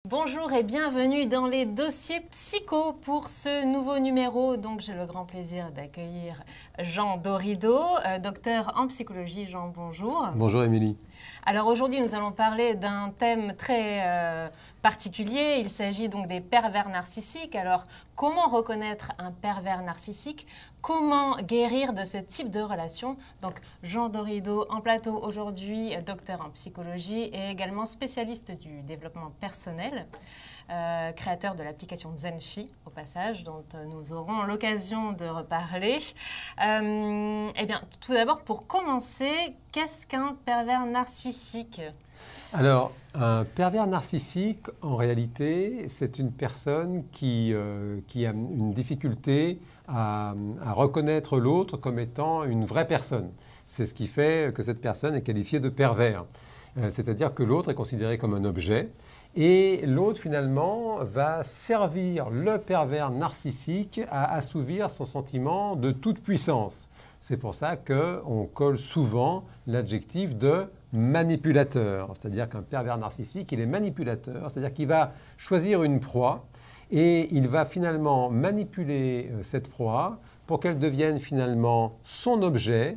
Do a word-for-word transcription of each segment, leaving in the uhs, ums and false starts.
Bonjour et bienvenue dans les dossiers psycho pour ce nouveau numéro. Donc j'ai le grand plaisir d'accueillir Jean Dorido, euh, docteur en psychologie. Jean, bonjour. Bonjour Émilie. Alors aujourd'hui nous allons parler d'un thème très euh, particulier. Il s'agit donc des pervers narcissiques. Alors comment reconnaître un pervers narcissique? Comment guérir de ce type de relation? Donc Jean Dorido en plateau aujourd'hui, docteur en psychologie et également spécialiste du développement personnel, euh, créateur de l'application Zenfi au passage, dont euh, nous aurons l'occasion de reparler. Euh, eh bien, tout d'abord, pour commencer, qu'est-ce qu'un pervers narcissique? Alors, un pervers narcissique, en réalité, c'est une personne qui, euh, qui a une difficulté à, à reconnaître l'autre comme étant une vraie personne. C'est ce qui fait que cette personne est qualifiée de pervers. Euh, c'est-à-dire que l'autre est considéré comme un objet. Et l'autre, finalement, va servir le pervers narcissique à assouvir son sentiment de toute puissance. C'est pour ça qu'on colle souvent l'adjectif de manipulateur. C'est-à-dire qu'un pervers narcissique, il est manipulateur. C'est-à-dire qu'il va choisir une proie et il va finalement manipuler cette proie pour qu'elle devienne finalement son objet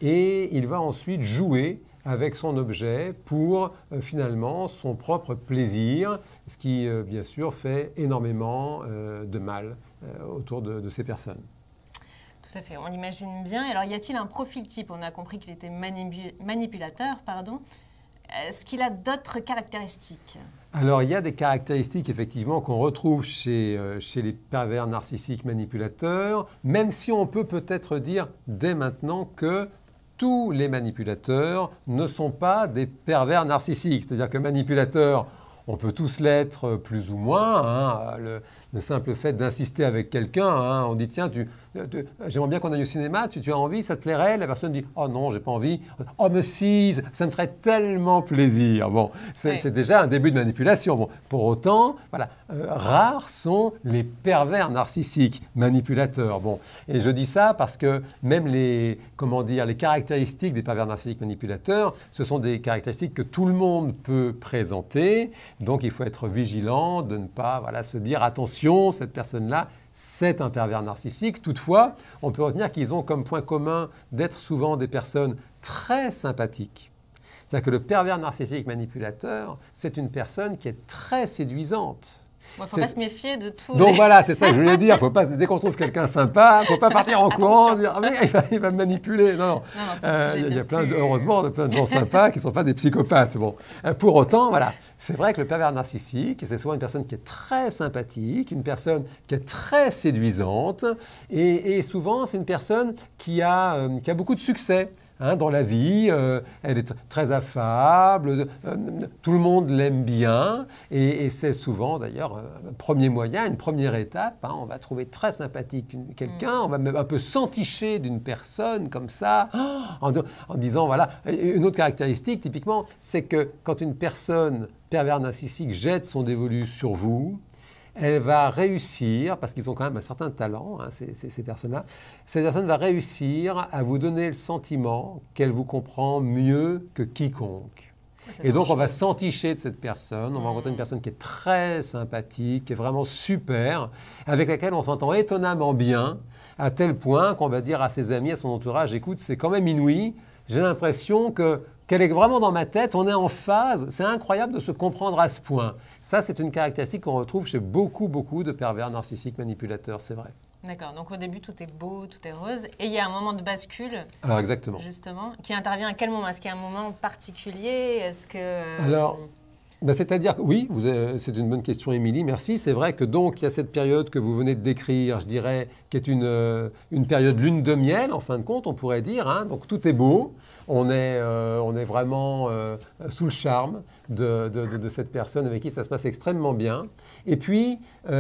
et il va ensuite jouer avec son objet pour euh, finalement son propre plaisir, ce qui euh, bien sûr fait énormément euh, de mal euh, autour de, de ces personnes. Tout à fait, on l'imagine bien. Alors y a-t-il un profil type? On a compris qu'il était manipu- manipulateur, pardon. Est-ce qu'il a d'autres caractéristiques? Alors il y a des caractéristiques effectivement qu'on retrouve chez, euh, chez les pervers narcissiques manipulateurs, même si on peut peut-être dire dès maintenant que tous les manipulateurs ne sont pas des pervers narcissiques. C'est-à-dire que manipulateurs, on peut tous l'être plus ou moins. Hein. Le, le simple fait d'insister avec quelqu'un, hein, on dit tiens, tu, tu, j'aimerais bien qu'on aille au cinéma, tu, tu as envie, ça te plairait? La personne dit oh non, j'ai pas envie. Oh mais si, ça me ferait tellement plaisir. Bon, c'est, oui. c'est déjà un début de manipulation. Bon, pour autant, voilà, euh, rares sont les pervers narcissiques manipulateurs. Bon, et je dis ça parce que même les, comment dire, les caractéristiques des pervers narcissiques manipulateurs, ce sont des caractéristiques que tout le monde peut présenter. Donc il faut être vigilant de ne pas voilà, se dire attention, cette personne-là, c'est un pervers narcissique. Toutefois, on peut retenir qu'ils ont comme point commun d'être souvent des personnes très sympathiques. C'est-à-dire que le pervers narcissique manipulateur, c'est une personne qui est très séduisante. Il ne faut pas se méfier de tout. Donc les... voilà, c'est ça que je voulais dire. Faut pas, dès qu'on trouve quelqu'un sympa, il ne faut pas partir en courant et dire ah, mais il, va, il va me manipuler. Non, non. non, non euh, il y a plein de, heureusement plein de gens sympas qui ne sont pas des psychopathes. Bon. Euh, pour autant, voilà, c'est vrai que le pervers narcissique, c'est souvent une personne qui est très sympathique, une personne qui est très séduisante et, et souvent, c'est une personne qui a, euh, qui a beaucoup de succès. Hein, dans la vie, euh, elle est très affable, euh, tout le monde l'aime bien et, et c'est souvent d'ailleurs un premier moyen, une première étape. Hein, on va trouver très sympathique quelqu'un, on va même un peu s'enticher d'une personne comme ça en, en disant voilà. Une autre caractéristique typiquement, c'est que quand une personne pervers narcissique jette son dévolu sur vous, elle va réussir, parce qu'ils ont quand même un certain talent, hein, ces, ces, ces personnes-là, cette personne va réussir à vous donner le sentiment qu'elle vous comprend mieux que quiconque. Et donc, on va s'enticher de cette personne, on va rencontrer une personne qui est très sympathique, qui est vraiment super, avec laquelle on s'entend étonnamment bien, à tel point qu'on va dire à ses amis, à son entourage, écoute, c'est quand même inouï, j'ai l'impression que qu'elle est vraiment dans ma tête, on est en phase, c'est incroyable de se comprendre à ce point. Ça, c'est une caractéristique qu'on retrouve chez beaucoup, beaucoup de pervers narcissiques manipulateurs, c'est vrai. D'accord, donc au début, tout est beau, tout est rose, et il y a un moment de bascule. Alors, exactement. Justement, qui intervient à quel moment? Est-ce qu'il y a un moment particulier? Est-ce que... Alors... Ben, c'est-à-dire que oui, vous, euh, c'est une bonne question, Émilie, merci. C'est vrai que donc il y a cette période que vous venez de décrire, je dirais, qui est une, euh, une période lune de miel, en fin de compte, on pourrait dire. Hein. Donc tout est beau, on est, euh, on est vraiment euh, sous le charme de, de, de, de cette personne avec qui ça se passe extrêmement bien. Et puis,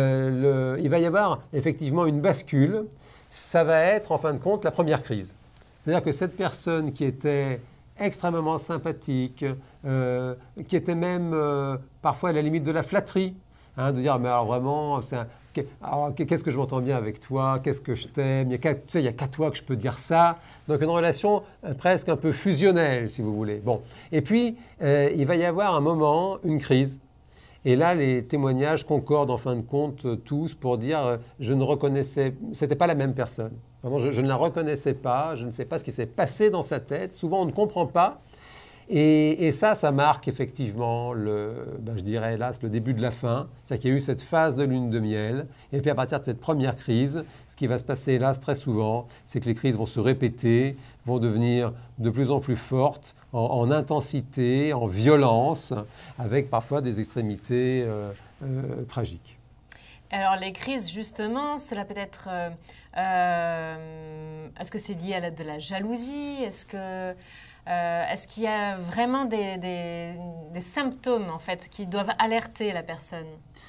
euh, le, il va y avoir effectivement une bascule. Ça va être, en fin de compte, la première crise. C'est-à-dire que cette personne qui était extrêmement sympathique, euh, qui était même euh, parfois à la limite de la flatterie, hein, de dire mais alors vraiment, c'est un, alors, qu'est-ce que je m'entends bien avec toi, qu'est-ce que je t'aime, il n'y a, tu sais, a qu'à toi que je peux dire ça. Donc une relation euh, presque un peu fusionnelle, si vous voulez. Bon. Et puis, euh, il va y avoir un moment, une crise. Et là, les témoignages concordent en fin de compte tous pour dire euh, je ne reconnaissais, c'était pas la même personne. Vraiment, je, je ne la reconnaissais pas, je ne sais pas ce qui s'est passé dans sa tête. Souvent, on ne comprend pas. Et, et ça, ça marque effectivement, le, ben je dirais hélas, le début de la fin. C'est-à-dire qu'il y a eu cette phase de lune de miel. Et puis à partir de cette première crise, ce qui va se passer hélas très souvent, c'est que les crises vont se répéter, vont devenir de plus en plus fortes, en, en intensité, en violence, avec parfois des extrémités euh, euh, tragiques. Alors les crises, justement, cela peut être... Euh, euh, est-ce que c'est lié à la, de la jalousie? Est-ce que... Euh, est-ce qu'il y a vraiment des, des, des symptômes en fait, qui doivent alerter la personne?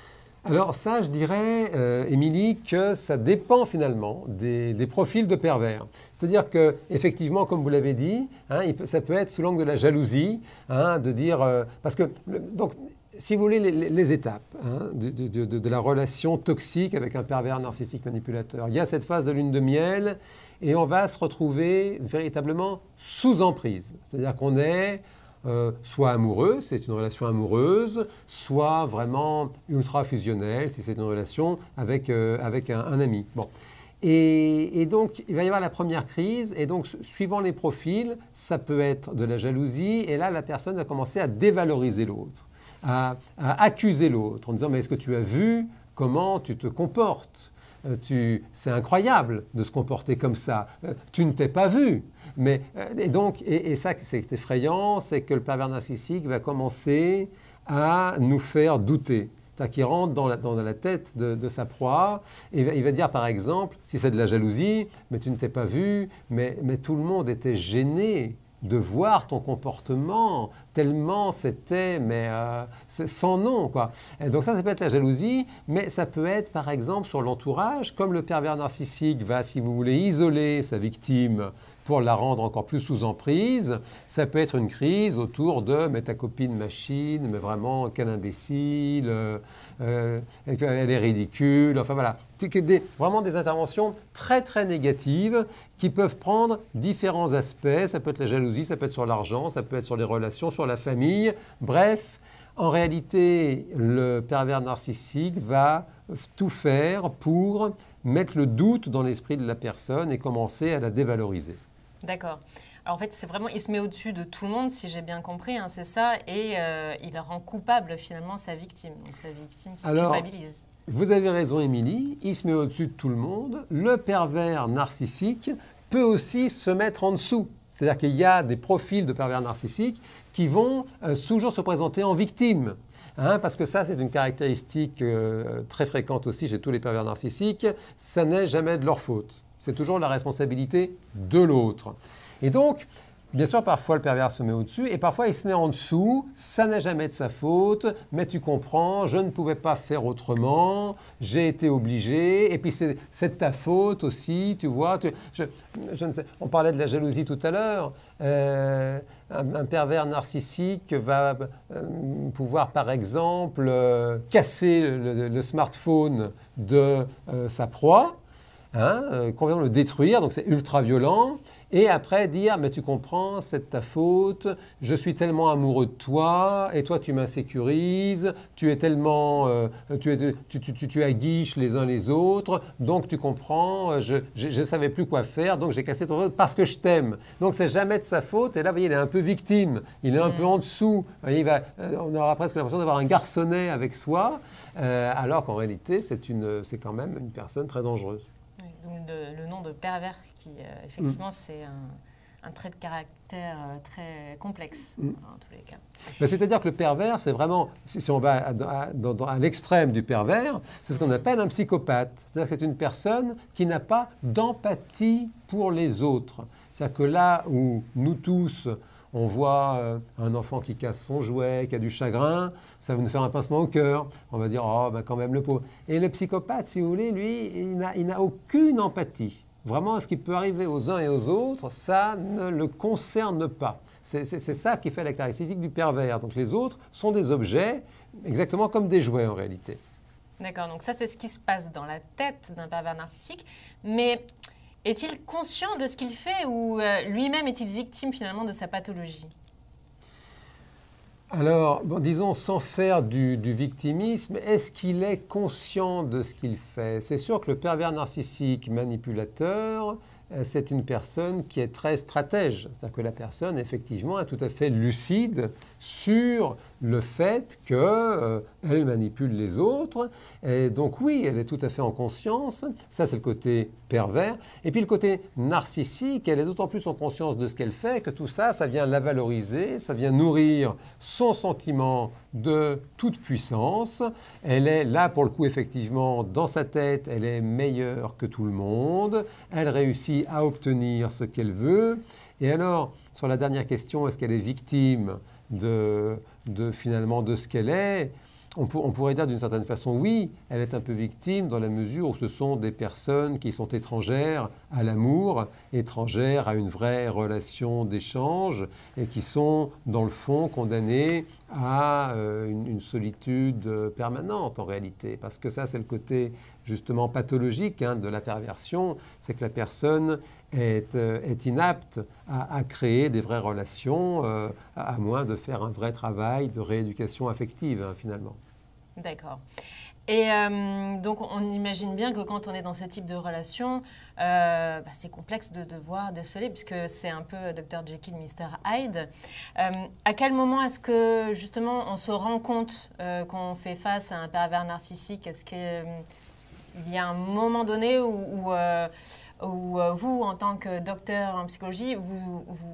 Alors ça, je dirais, euh, Émilie, que ça dépend finalement des, des profils de pervers. C'est-à-dire qu'effectivement, comme vous l'avez dit, hein, il peut, ça peut être sous l'angle de la jalousie, hein, de dire... Euh, parce que, le, donc, si vous voulez, les, les étapes hein, de, de, de, de la relation toxique avec un pervers narcissique manipulateur. Il y a cette phase de lune de miel et on va se retrouver véritablement sous emprise. C'est-à-dire qu'on est euh, soit amoureux, c'est une relation amoureuse, soit vraiment ultra fusionnelle, si c'est une relation avec, euh, avec un, un ami. Bon. Et, et donc, il va y avoir la première crise, et donc, suivant les profils, ça peut être de la jalousie, et là, la personne va commencer à dévaloriser l'autre. À, à accuser l'autre en disant « mais est-ce que tu as vu comment tu te comportes ? euh, tu, c'est incroyable de se comporter comme ça. Euh, tu ne t'es pas vu. » Mais, euh, et donc, et, et ça c'est effrayant, c'est que le pervers narcissique va commencer à nous faire douter. C'est-à-dire qu'il rentre dans la, dans la tête de, de sa proie et il va, il va dire par exemple, si c'est de la jalousie, « mais tu ne t'es pas vu, mais, mais tout le monde était gêné. » de voir ton comportement, tellement c'était mais euh, sans nom, quoi. Et donc ça, ça peut être la jalousie, mais ça peut être par exemple sur l'entourage, comme le pervers narcissique va, si vous voulez, isoler sa victime pour la rendre encore plus sous emprise, ça peut être une crise autour de « mais ta copine machine, mais vraiment quel imbécile, euh, euh, elle est ridicule », enfin voilà. Des, vraiment des interventions très très négatives qui peuvent prendre différents aspects. Ça peut être la jalousie, ça peut être sur l'argent, ça peut être sur les relations, sur la famille. Bref, en réalité, le pervers narcissique va tout faire pour mettre le doute dans l'esprit de la personne et commencer à la dévaloriser. D'accord. Alors en fait, c'est vraiment, il se met au-dessus de tout le monde, si j'ai bien compris, hein, c'est ça, et euh, il rend coupable finalement sa victime, donc sa victime qui Alors, culpabilise. Vous avez raison, Émilie, il se met au-dessus de tout le monde. Le pervers narcissique peut aussi se mettre en dessous. C'est-à-dire qu'il y a des profils de pervers narcissiques qui vont euh, toujours se présenter en victime. Hein, parce que ça, c'est une caractéristique euh, très fréquente aussi chez tous les pervers narcissiques. Ça n'est jamais de leur faute. C'est toujours la responsabilité de l'autre. Et donc, bien sûr, parfois le pervers se met au-dessus et parfois il se met en dessous. Ça n'est jamais de sa faute, mais tu comprends, je ne pouvais pas faire autrement, j'ai été obligé. Et puis c'est de ta faute aussi, tu vois. Tu, je, je ne sais, on parlait de la jalousie tout à l'heure. Euh, un, un pervers narcissique va euh, pouvoir, par exemple, euh, casser le, le, le smartphone de euh, sa proie. Hein, euh, qu'on vient le détruire, donc c'est ultra violent, et après dire, mais tu comprends, c'est de ta faute, je suis tellement amoureux de toi, et toi tu m'insécurises, tu es tellement, euh, tu, es, tu, tu, tu, tu aguiches les uns les autres, donc tu comprends, je ne savais plus quoi faire, donc j'ai cassé ton faute parce que je t'aime. Donc c'est jamais de sa faute, et là vous voyez, il est un peu victime, il est un mmh. peu en dessous, il va, on aura presque l'impression d'avoir un garçonnet avec soi, euh, alors qu'en réalité c'est quand même une personne très dangereuse. Donc le, le nom de pervers, qui euh, effectivement mmh. c'est un, un trait de caractère euh, très complexe mmh. en tous les cas. C'est-à-dire que le pervers, c'est vraiment, si, si on va à, à, à l'extrême du pervers, c'est ce qu'on appelle un psychopathe. C'est-à-dire que c'est une personne qui n'a pas d'empathie pour les autres. C'est-à-dire que là où nous tous, on voit euh, un enfant qui casse son jouet, qui a du chagrin, ça va nous faire un pincement au cœur. On va dire « oh, ben quand même le pauvre ». Et le psychopathe, si vous voulez, lui, il n'a aucune empathie. Vraiment, ce qui peut arriver aux uns et aux autres, ça ne le concerne pas. C'est ça qui fait la caractéristique du pervers. Donc les autres sont des objets, exactement comme des jouets en réalité. D'accord, donc ça c'est ce qui se passe dans la tête d'un pervers narcissique. Mais est-il conscient de ce qu'il fait ou euh, lui-même est-il victime finalement de sa pathologie? Alors, bon, disons, sans faire du, du victimisme, est-ce qu'il est conscient de ce qu'il fait? C'est sûr que le pervers narcissique manipulateur, c'est une personne qui est très stratège. C'est-à-dire que la personne, effectivement, est tout à fait lucide sur le fait qu'elle euh, manipule les autres. Et donc oui, elle est tout à fait en conscience. Ça, c'est le côté pervers. Et puis le côté narcissique, elle est d'autant plus en conscience de ce qu'elle fait que tout ça, ça vient la valoriser, ça vient nourrir son sentiment de toute puissance. Elle est là, pour le coup, effectivement, dans sa tête, elle est meilleure que tout le monde. Elle réussit à obtenir ce qu'elle veut. Et alors, sur la dernière question, est-ce qu'elle est victime de, de, finalement, de ce qu'elle est? On, pour, on pourrait dire d'une certaine façon, oui, elle est un peu victime dans la mesure où ce sont des personnes qui sont étrangères à l'amour, étrangères à une vraie relation d'échange et qui sont, dans le fond, condamnées à euh, une, une solitude permanente en réalité. Parce que ça, c'est le côté justement pathologique hein, de la perversion, c'est que la personne est, euh, est inapte à, à créer des vraies relations, euh, à, à moins de faire un vrai travail de rééducation affective hein, finalement. D'accord. Et euh, donc, on imagine bien que quand on est dans ce type de relation, euh, bah, c'est complexe de devoir déceler, puisque c'est un peu docteur Jekyll, mister Hyde. Euh, à quel moment est-ce que, justement, on se rend compte euh, qu'on fait face à un pervers narcissique? Est-ce qu'il euh, y a un moment donné où, où, euh, où euh, vous, en tant que docteur en psychologie, vous... vous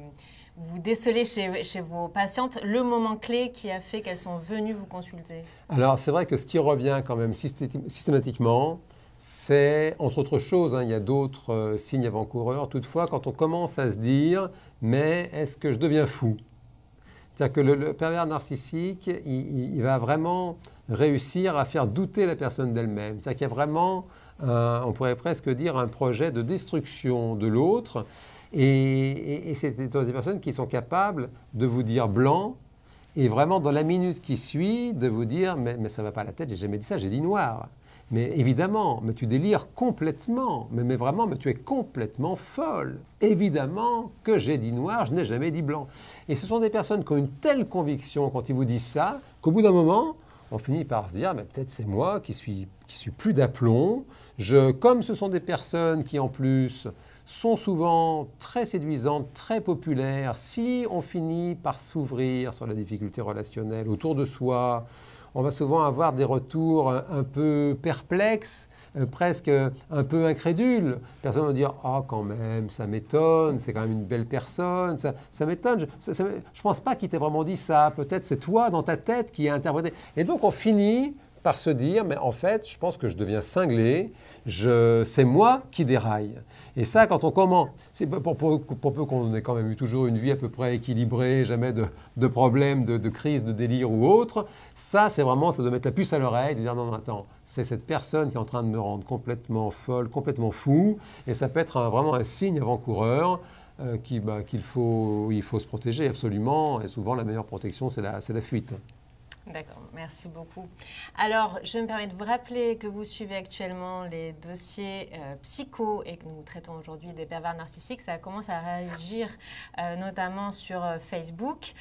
vous décelez chez, chez vos patientes le moment clé qui a fait qu'elles sont venues vous consulter? Alors, c'est vrai que ce qui revient quand même systématiquement, c'est, entre autres choses, hein, il y a d'autres euh, signes avant-coureurs, toutefois, quand on commence à se dire « mais est-ce que je deviens fou ?» C'est-à-dire que le, le pervers narcissique, il, il va vraiment réussir à faire douter la personne d'elle-même. C'est-à-dire qu'il y a vraiment, un, on pourrait presque dire, un projet de destruction de l'autre. Et, et, et c'est des personnes qui sont capables de vous dire blanc et vraiment dans la minute qui suit de vous dire mais, mais ça ne va pas à la tête, j'ai jamais dit ça, j'ai dit noir. Mais évidemment, mais tu délires complètement, mais, mais vraiment, mais tu es complètement folle. Évidemment que j'ai dit noir, je n'ai jamais dit blanc. Et ce sont des personnes qui ont une telle conviction quand ils vous disent ça qu'au bout d'un moment, on finit par se dire mais peut-être c'est moi qui suis, qui suis plus d'aplomb. Je, comme ce sont des personnes qui en plus sont souvent très séduisantes, très populaires, si on finit par s'ouvrir sur la difficulté relationnelle autour de soi, on va souvent avoir des retours un peu perplexes, presque un peu incrédules. Personne va dire « Ah, oh, quand même, ça m'étonne, c'est quand même une belle personne, ça, ça m'étonne. Je ne pense pas qu'il t'ait vraiment dit ça, peut-être c'est toi dans ta tête qui a interprété. » Et donc on finit par se dire, mais en fait, je pense que je deviens cinglé, je, c'est moi qui déraille. Et ça, quand on commence, c'est pour, pour, pour peu qu'on ait quand même eu toujours une vie à peu près équilibrée, jamais de, de problèmes, de, de crise, de délire ou autre, ça, c'est vraiment, ça doit mettre la puce à l'oreille, de dire non, non, attends, c'est cette personne qui est en train de me rendre complètement folle, complètement fou, et ça peut être un, vraiment un signe avant-coureur euh, qu'il bah, qu'il faut, il faut se protéger absolument, et souvent la meilleure protection, c'est la, c'est la fuite. D'accord, merci beaucoup. Alors, je me permets de vous rappeler que vous suivez actuellement les dossiers euh, psycho et que nous traitons aujourd'hui des pervers narcissiques. Ça commence à réagir euh, notamment sur euh, Facebook.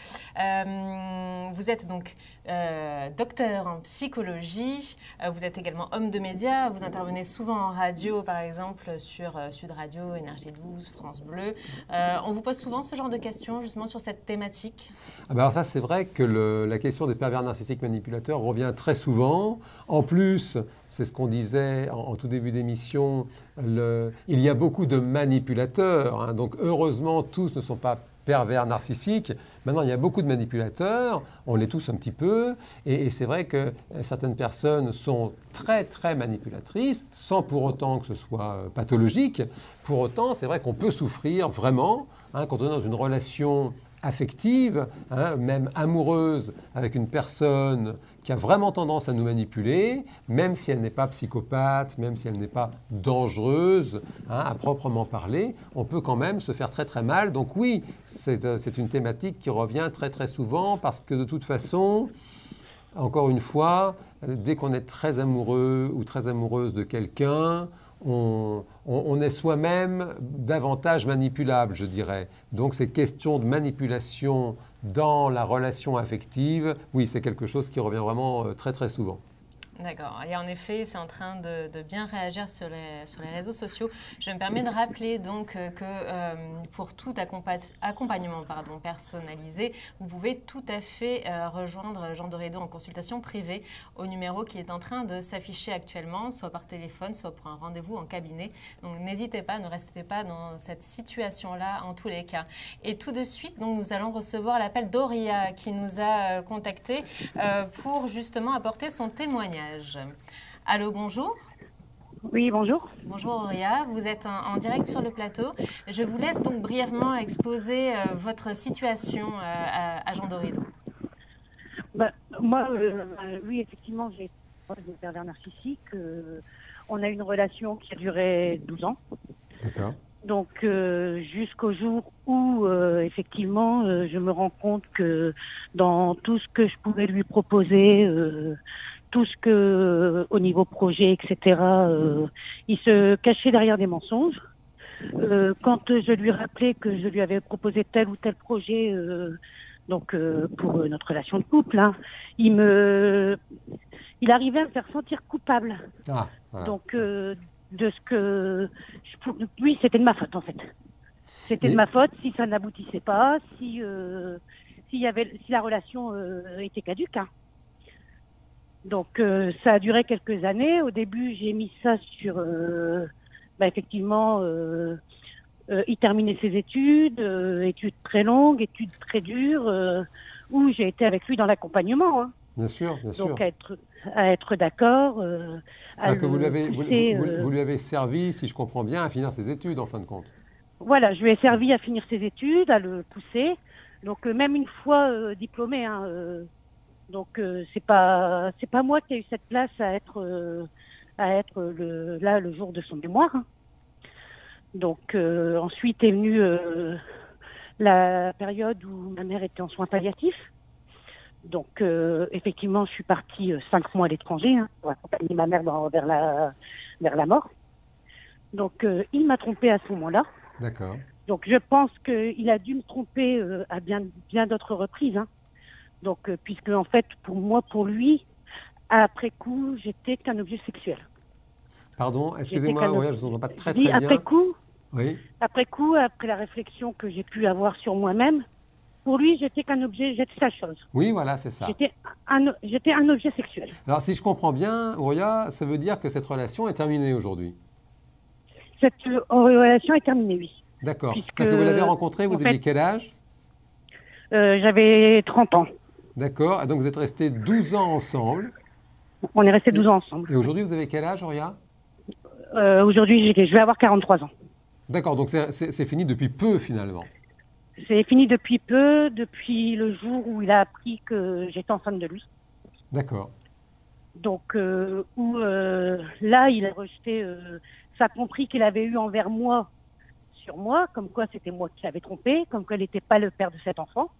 Euh, vous êtes donc euh, docteur en psychologie, euh, vous êtes également homme de médias, vous intervenez souvent en radio, par exemple sur euh, Sud Radio, Énergie douze, France Bleu. Euh, on vous pose souvent ce genre de questions justement sur cette thématique? Ah ben alors ça, c'est vrai que le, la question des pervers narcissiques manipulateur revient très souvent. En plus, c'est ce qu'on disait en, en tout début d'émission, il y a beaucoup de manipulateurs. Hein, donc heureusement, tous ne sont pas pervers narcissiques. Maintenant, il y a beaucoup de manipulateurs, on l'est tous un petit peu, et, et c'est vrai que certaines personnes sont très très manipulatrices, sans pour autant que ce soit pathologique. Pour autant, c'est vrai qu'on peut souffrir vraiment hein, quand on est dans une relation affective, hein, même amoureuse, avec une personne qui a vraiment tendance à nous manipuler, même si elle n'est pas psychopathe, même si elle n'est pas dangereuse, hein, à proprement parler, on peut quand même se faire très très mal. Donc oui, c'est, c'est une thématique qui revient très très souvent parce que de toute façon, encore une fois, dès qu'on est très amoureux ou très amoureuse de quelqu'un, on, on, on est soi-même davantage manipulable, je dirais. Donc ces questions de manipulation dans la relation affective, oui, c'est quelque chose qui revient vraiment très très souvent. D'accord. Et en effet, c'est en train de, de bien réagir sur les, sur les réseaux sociaux. Je me permets de rappeler donc que euh, pour tout accompagnement pardon, personnalisé, vous pouvez tout à fait euh, rejoindre Jean Dorédo en consultation privée au numéro qui est en train de s'afficher actuellement, soit par téléphone, soit pour un rendez-vous en cabinet. Donc n'hésitez pas, ne restez pas dans cette situation-là en tous les cas. Et tout de suite, donc, nous allons recevoir l'appel d'Auria qui nous a euh, contactés euh, pour justement apporter son témoignage. Allô, bonjour. Oui, bonjour. Bonjour Auria, vous êtes en, en direct sur le plateau. Je vous laisse donc brièvement exposer euh, votre situation euh, à, à Jean Dorédo. Bah, moi, euh, oui, effectivement, j'ai des pervers narcissiques. Euh, on a eu une relation qui a duré douze ans. D'accord. Donc, euh, jusqu'au jour où, euh, effectivement, euh, je me rends compte que dans tout ce que je pouvais lui proposer, euh, tout ce que, euh, au niveau projet, et cetera, euh, il se cachait derrière des mensonges. Euh, quand je lui rappelais que je lui avais proposé tel ou tel projet, euh, donc euh, pour notre relation de couple, hein, il me, il arrivait à me faire sentir coupable. Ah, voilà. Donc euh, de ce que, je, oui, c'était de ma faute en fait. C'était de ma faute si ça n'aboutissait pas, si euh, s'il y avait, si la relation euh, était caduque. Hein. Donc euh, ça a duré quelques années. Au début, j'ai mis ça sur, euh, bah, effectivement, euh, euh, il terminait ses études, euh, études très longues, études très dures, euh, où j'ai été avec lui dans l'accompagnement. Hein. Bien sûr, bien sûr. Donc à être, à être d'accord. Euh, C'est-à-dire que vous lui, avez, pousser, vous, vous, euh, vous lui avez servi, si je comprends bien, à finir ses études en fin de compte. Voilà, je lui ai servi à finir ses études, à le pousser. Donc euh, même une fois euh, diplômé, hein, euh, donc euh, c'est pas c'est pas moi qui ai eu cette place à être euh, à être le là le jour de son mémoire. Hein. Donc euh, ensuite est venue euh, la période où ma mère était en soins palliatifs. Donc euh, effectivement, je suis partie euh, cinq mois à l'étranger hein, pour accompagner ma mère dans, vers la vers la mort. Donc euh, il m'a trompée à ce moment-là. D'accord. Donc je pense qu'il a dû me tromper euh, à bien bien d'autres reprises. Hein. Donc, euh, puisque en fait, pour moi, pour lui, après coup, j'étais qu'un objet sexuel. Pardon, excusez-moi, ouais, je ne vous entends pas très dis, très bien. Après coup, oui. après coup, après la réflexion que j'ai pu avoir sur moi-même, pour lui, j'étais qu'un objet, j'étais sa chose. Oui, voilà, c'est ça. J'étais un, j'étais un objet sexuel. Alors, si je comprends bien, Auria, ça veut dire que cette relation est terminée aujourd'hui. Cette euh, relation est terminée, oui. D'accord. C'est-à-dire que vous l'avez rencontré, vous aviez fait, quel âge euh, J'avais trente ans. D'accord. Donc, vous êtes restés douze ans ensemble. On est restés douze ans ensemble. Et aujourd'hui, vous avez quel âge, Auria euh, Aujourd'hui, je vais avoir quarante-trois ans. D'accord. Donc, c'est fini depuis peu, finalement. C'est fini depuis peu, depuis le jour où il a appris que j'étais enceinte de lui. D'accord. Donc, euh, où euh, là, il a rejeté... Euh, ça a compris qu'il avait eu envers moi, sur moi, comme quoi c'était moi qui l'avais trompé, comme quoi il n'était pas le père de cet enfant.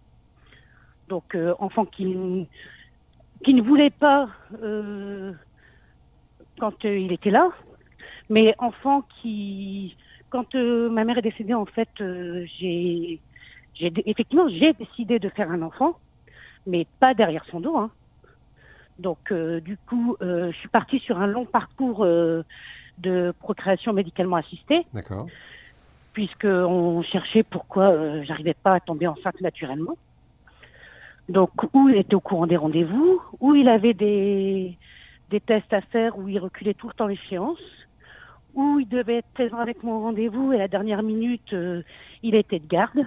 Donc, euh, enfant qui, qui ne voulait pas euh, quand euh, il était là, mais enfant qui, quand euh, ma mère est décédée, en fait, euh, j'ai, j'ai effectivement j'ai décidé de faire un enfant, mais pas derrière son dos. Hein. Donc, euh, du coup, euh, je suis partie sur un long parcours euh, de procréation médicalement assistée. D'accord. Puisqu'on cherchait pourquoi euh, j'arrivais pas à tomber enceinte naturellement. Donc, où il était au courant des rendez-vous, où il avait des, des tests à faire, où il reculait tout le temps l'échéance, où il devait être présent avec mon rendez-vous et à la dernière minute, euh, il était de garde.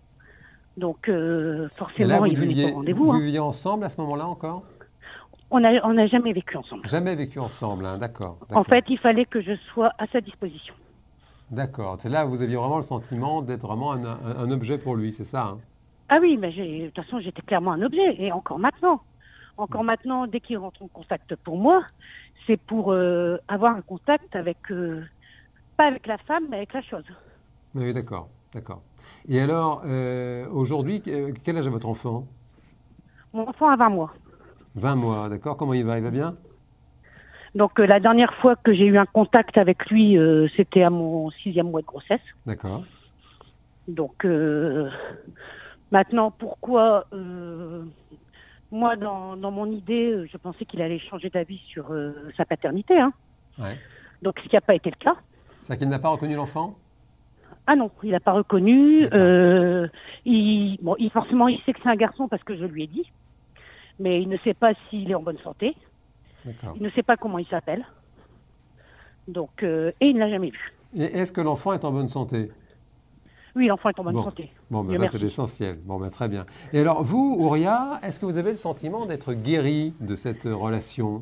Donc, euh, forcément, là, il venait au rendez-vous. Vous hein. viviez ensemble à ce moment-là encore? On n'a on a jamais vécu ensemble. Jamais vécu ensemble, hein, d'accord. En fait, il fallait que je sois à sa disposition. D'accord. C'est là où vous aviez vraiment le sentiment d'être vraiment un, un, un objet pour lui, c'est ça hein? Ah oui, mais de toute façon, j'étais clairement un objet, et encore maintenant. Encore maintenant, dès qu'il rentre en contact pour moi, c'est pour euh, avoir un contact avec, euh, pas avec la femme, mais avec la chose. Oui, d'accord, d'accord. Et alors, euh, aujourd'hui, quel âge a votre enfant? Mon enfant a vingt mois. vingt mois, d'accord. Comment il va? Il va bien? Donc euh, la dernière fois que j'ai eu un contact avec lui, euh, c'était à mon sixième mois de grossesse. D'accord. Donc euh, maintenant, pourquoi euh, moi, dans, dans mon idée, je pensais qu'il allait changer d'avis sur euh, sa paternité. Hein. Ouais. Donc ce qui n'a pas été le cas. C'est-à-dire qu'il n'a pas reconnu l'enfant? Ah non, il n'a pas reconnu. Euh, il, bon, il, forcément, il sait que c'est un garçon parce que je lui ai dit. Mais il ne sait pas s'il est en bonne santé. Il ne sait pas comment il s'appelle. Donc, euh, et il ne l'a jamais vu. Et est-ce que l'enfant est en bonne santé? Oui, l'enfant est en bonne bon. santé. Bon, ben ça c'est l'essentiel. Bon, ben très bien. Et alors, vous, Ouria, est-ce que vous avez le sentiment d'être guérie de cette relation?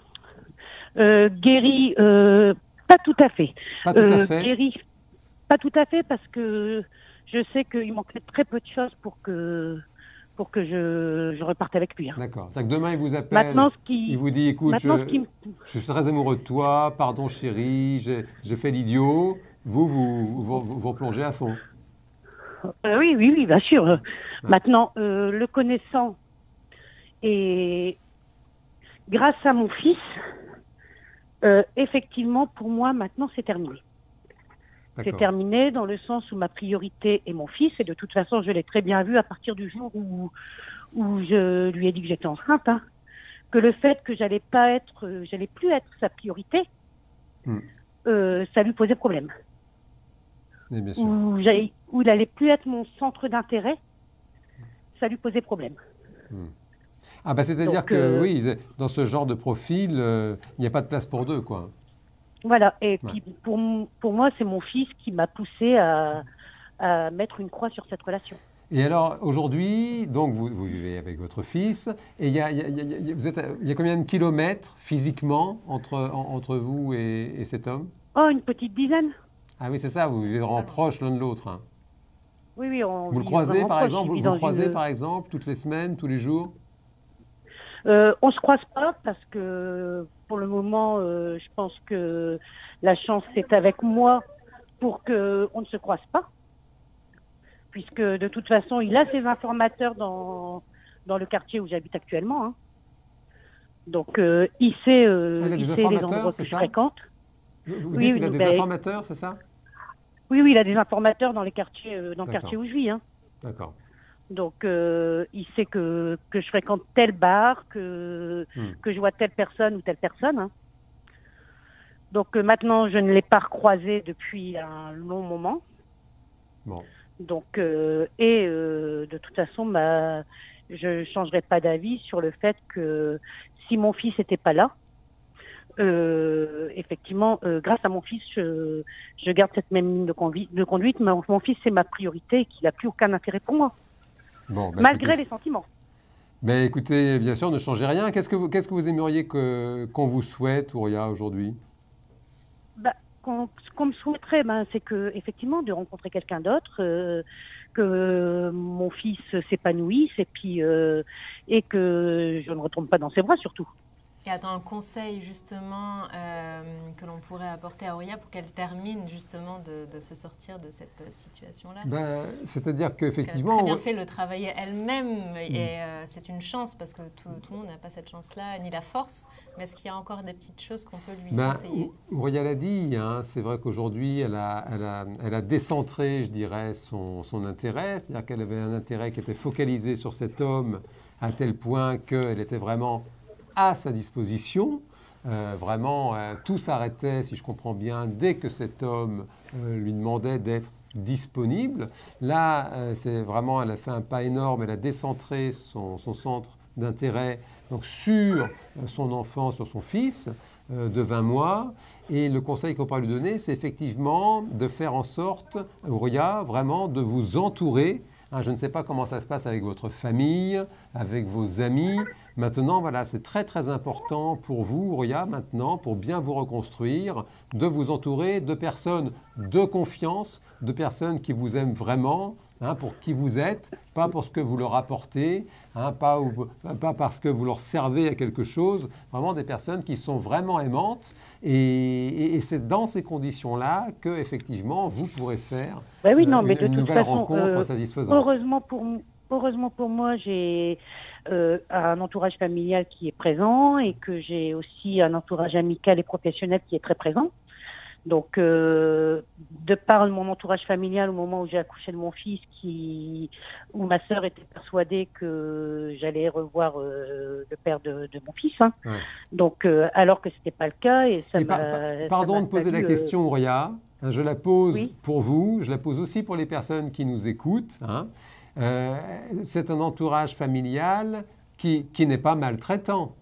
euh, Guérie, euh, pas tout à fait. Pas tout euh, à fait Guérie, pas tout à fait parce que je sais qu'il manquait très peu de choses pour que pour que je, je reparte avec lui. Hein. D'accord. C'est-à-dire que demain, il vous appelle, maintenant, ce qui, il vous dit, écoute, je, ce qui... je suis très amoureux de toi, pardon chérie, j'ai fait l'idiot. Vous, vous vous, vous vous plongez à fond. Euh, oui, oui, oui, bien sûr. Ouais. Maintenant, euh, le connaissant, et grâce à mon fils, euh, effectivement, pour moi, maintenant, c'est terminé. C'est terminé dans le sens où ma priorité est mon fils, et de toute façon, je l'ai très bien vu à partir du jour où, où je lui ai dit que j'étais enceinte, hein, que le fait que j'allais pas être, euh, j'allais plus être sa priorité, hmm. euh, ça lui posait problème. Et bien sûr. Où, où il allait plus être mon centre d'intérêt, ça lui posait problème. Hmm. Ah bah c'est-à-dire que euh, oui, dans ce genre de profil, il euh, n'y a pas de place pour deux, quoi. Voilà, et ouais. puis pour, pour moi, c'est mon fils qui m'a poussé à, à mettre une croix sur cette relation. Et alors, aujourd'hui, donc vous, vous vivez avec votre fils, et il y a, y a, y a, vous êtes, il y a combien de kilomètres physiquement entre, en, entre vous et, et cet homme? Oh, une petite dizaine. Ah oui, c'est ça, vous vivez vraiment proches l'un de l'autre. Hein. Oui, oui, on Vous le croisez, par proche, exemple, vous, vous le croisez, une... par exemple, toutes les semaines, tous les jours? Euh, on se croise pas parce que pour le moment, euh, je pense que la chance est avec moi pour que on ne se croise pas, puisque de toute façon, il a ses informateurs dans dans le quartier où j'habite actuellement. Hein. Donc, euh, il sait, euh, il, il sait les endroits que je fréquente. Vous, vous oui, dites qu'il a des ben, informateurs, c'est ça? Oui, oui, il a des informateurs dans les quartiers, euh, dans le quartier où je vis. Hein. D'accord. Donc, euh, il sait que, que je fréquente tel bar, que, hmm. que je vois telle personne ou telle personne. Hein. Donc, euh, maintenant, je ne l'ai pas recroisé depuis un long moment. Bon. Donc, euh, et euh, de toute façon, bah, je ne changerai pas d'avis sur le fait que si mon fils n'était pas là, euh, effectivement, euh, grâce à mon fils, je, je garde cette même ligne de conduite. De conduite. Mon, mon fils, c'est ma priorité et qu'il n'a plus aucun intérêt pour moi. Bon, bah, malgré écoutez, les sentiments. Ben, écoutez, bien sûr, ne changez rien. Qu'est-ce que vous, qu'est-ce que vous aimeriez que, qu'on vous souhaite, Ouria, aujourd'hui? bah, qu'on, Ce qu'on me souhaiterait, ben, c'est que, effectivement, de rencontrer quelqu'un d'autre, euh, que euh, mon fils s'épanouisse et, puis, euh, et que je ne retombe pas dans ses bras, surtout. Et attends, un conseil justement euh, que l'on pourrait apporter à Ouria pour qu'elle termine justement de, de se sortir de cette situation-là. Ben, c'est-à-dire qu'effectivement... Elle a très bien fait le travailler elle-même mmh. et euh, c'est une chance parce que tout, tout le monde n'a pas cette chance-là, ni la force. Mais est-ce qu'il y a encore des petites choses qu'on peut lui ben, conseiller? Ouria l'a dit, hein, c'est vrai qu'aujourd'hui, elle a, elle, a, elle a décentré, je dirais, son, son intérêt. C'est-à-dire qu'elle avait un intérêt qui était focalisé sur cet homme à tel point qu'elle était vraiment... à sa disposition. Euh, vraiment, euh, tout s'arrêtait, si je comprends bien, dès que cet homme euh, lui demandait d'être disponible. Là, euh, c'est vraiment, elle a fait un pas énorme, elle a décentré son, son centre d'intérêt donc sur euh, son enfant, sur son fils euh, de vingt mois. Et le conseil qu'on pourrait lui donner, c'est effectivement de faire en sorte, Ouria, vraiment de vous entourer. Hein, je ne sais pas comment ça se passe avec votre famille, avec vos amis. Maintenant, voilà, c'est très très important pour vous, Ouria, maintenant, pour bien vous reconstruire, de vous entourer de personnes de confiance, de personnes qui vous aiment vraiment, hein, pour qui vous êtes, pas pour ce que vous leur apportez, hein, pas, ou, pas parce que vous leur servez à quelque chose, vraiment des personnes qui sont vraiment aimantes. Et, et, et c'est dans ces conditions-là que, effectivement, vous pourrez faire ben oui, non, euh, mais une, de une toute nouvelle façon, rencontre euh, satisfaisante. Heureusement pour, heureusement pour moi, j'ai euh, un entourage familial qui est présent et que j'ai aussi un entourage amical et professionnel qui est très présent. Donc, euh, de par mon entourage familial, au moment où j'ai accouché de mon fils, qui, où ma sœur était persuadée que j'allais revoir euh, le père de, de mon fils, hein. Ouais. Donc, euh, alors que c'était pas le cas, et ça par, par, Pardon de poser fallu, la question, euh... Ouria. Je la pose oui. pour vous, je la pose aussi pour les personnes qui nous écoutent. Hein. Euh, c'est un entourage familial qui, qui n'est pas maltraitant.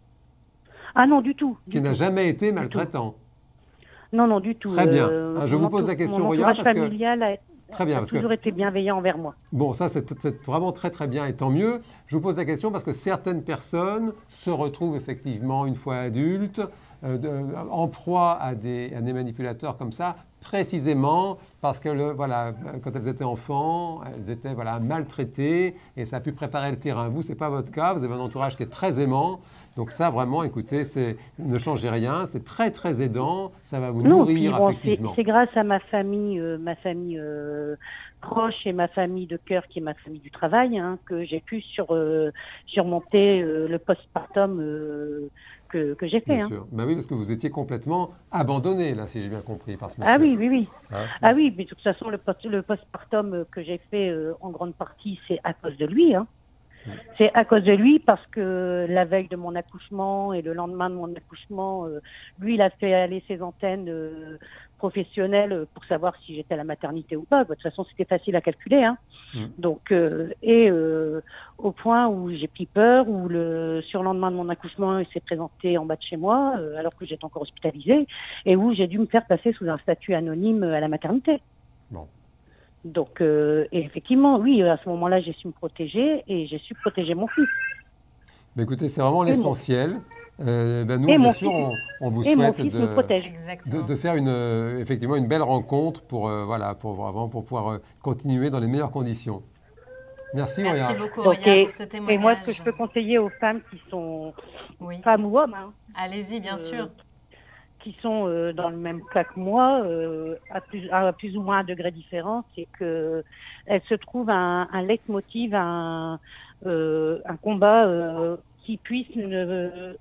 Ah non, du tout. Qui n'a jamais été maltraitant. Non, non, du tout. Très bien. Euh, je vous pose la question, Ouria, parce familial a, très bien, a parce toujours que... été bienveillant envers moi. Bon, ça, c'est vraiment très, très bien, et tant mieux. Je vous pose la question parce que certaines personnes se retrouvent effectivement, une fois adultes, euh, de, en proie à des, à des manipulateurs comme ça, précisément parce que le, voilà, quand elles étaient enfants, elles étaient voilà, maltraitées et ça a pu préparer le terrain. Vous, ce n'est pas votre cas, vous avez un entourage qui est très aimant. Donc ça, vraiment, écoutez, ne changez rien, c'est très, très aidant, ça va vous non, nourrir bon, affectivement. C'est grâce à ma famille, euh, ma famille euh, proche et ma famille de cœur, qui est ma famille du travail, hein, que j'ai pu sur, euh, surmonter euh, le postpartum euh, que, que j'ai fait. Bien hein. sûr. Ben oui, parce que vous étiez complètement abandonné, là, si j'ai bien compris, par ce monsieur. Ah oui, oui, oui. Hein? Ah oui, mais de toute façon, le, post, le postpartum que j'ai fait, euh, en grande partie, c'est à cause de lui, hein. C'est à cause de lui parce que la veille de mon accouchement et le lendemain de mon accouchement, euh, lui, il a fait aller ses antennes euh, professionnelles pour savoir si j'étais à la maternité ou pas. De toute façon, c'était facile à calculer. Hein. Mmh. Donc, euh, et euh, au point où j'ai pris peur, où le surlendemain de mon accouchement, il s'est présenté en bas de chez moi, euh, alors que j'étais encore hospitalisée, et où j'ai dû me faire passer sous un statut anonyme à la maternité. Bon. Donc, euh, et effectivement, oui, à ce moment-là, j'ai su me protéger et j'ai su protéger mon fils. Mais écoutez, c'est vraiment l'essentiel. Euh, ben nous, et bien sûr, on, on vous et souhaite mon fils de, me protège. de, de faire une, euh, effectivement une belle rencontre pour, euh, voilà, pour, vraiment, pour pouvoir euh, continuer dans les meilleures conditions. Merci, Merci Ouria. beaucoup, Ouria, pour ce témoignage. Et moi, ce que je peux conseiller aux femmes qui sont oui. femmes ou hommes, hein, allez-y, bien euh, sûr, qui sont euh, dans le même cas que moi, euh, à, plus, à plus ou moins un degré différent, c'est que elles se trouvent un, un leitmotiv, un, euh, un combat euh, qui puisse ne,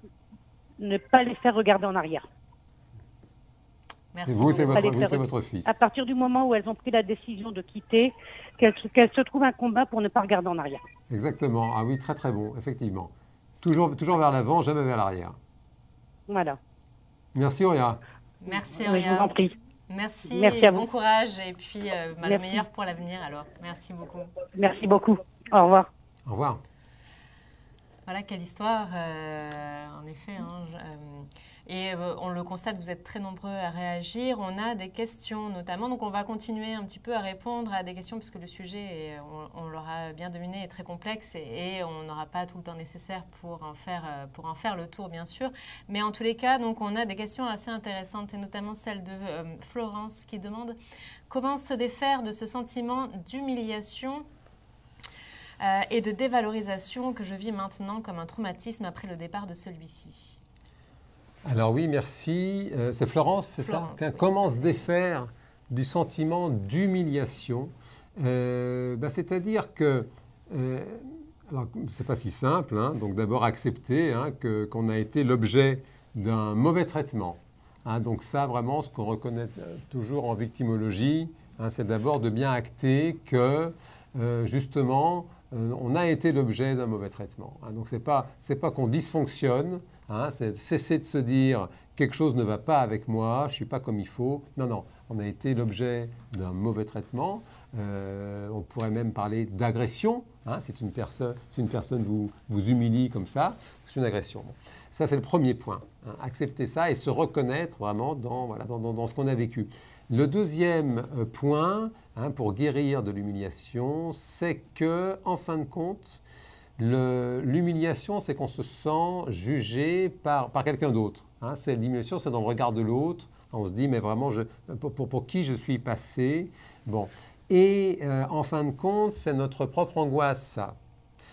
ne pas les faire regarder en arrière. Merci. Et vous, c'est votre, faire... votre fils. À partir du moment où elles ont pris la décision de quitter, qu'elles qu'elles se trouvent un combat pour ne pas regarder en arrière. Exactement. Ah oui, très très bon, effectivement. Toujours, toujours vers l'avant, jamais vers l'arrière. Voilà. Merci, Ouria. Merci, Ouria. Je vous en prie. Merci, Merci à vous. Bon courage et puis euh, bah, le meilleur pour l'avenir alors. Merci beaucoup. Merci beaucoup. Au revoir. Au revoir. Voilà, quelle histoire, euh, en effet. Hein, je, euh, et euh, on le constate, vous êtes très nombreux à réagir. On a des questions notamment, donc on va continuer un petit peu à répondre à des questions puisque le sujet, est, on, on l'aura bien deviné, est très complexe et, et on n'aura pas tout le temps nécessaire pour en, faire, pour en faire le tour, bien sûr. Mais en tous les cas, donc, on a des questions assez intéressantes et notamment celle de euh, Florence qui demande comment se défaire de ce sentiment d'humiliation Euh, et de dévalorisation que je vis maintenant comme un traumatisme après le départ de celui-ci. Alors oui, merci. Euh, c'est Florence, c'est ça oui. Comment se défaire du sentiment d'humiliation euh, ben, c'est-à-dire que, euh, alors c'est pas si simple, hein, donc d'abord accepter hein, que, qu'on a été l'objet d'un mauvais traitement. Hein, donc ça, vraiment, ce qu'on reconnaît toujours en victimologie, hein, c'est d'abord de bien acter que, euh, justement, Euh, on a été l'objet d'un mauvais traitement. Hein. Donc, ce n'est pas, c'est pas qu'on dysfonctionne, hein, c'est cesser de se dire quelque chose ne va pas avec moi, je ne suis pas comme il faut. Non, non, on a été l'objet d'un mauvais traitement. Euh, on pourrait même parler d'agression. Hein, c'est une personne, si une personne vous, vous humilie comme ça, c'est une agression. Bon. Ça, c'est le premier point. Hein, accepter ça et se reconnaître vraiment dans, voilà, dans, dans, dans ce qu'on a vécu. Le deuxième point, hein, pour guérir de l'humiliation, c'est que, en fin de compte, l'humiliation, c'est qu'on se sent jugé par, par quelqu'un d'autre. Hein. L'humiliation, c'est dans le regard de l'autre. On se dit, mais vraiment, je, pour, pour, pour qui je suis passé. Bon. Et euh, en fin de compte, c'est notre propre angoisse, ça.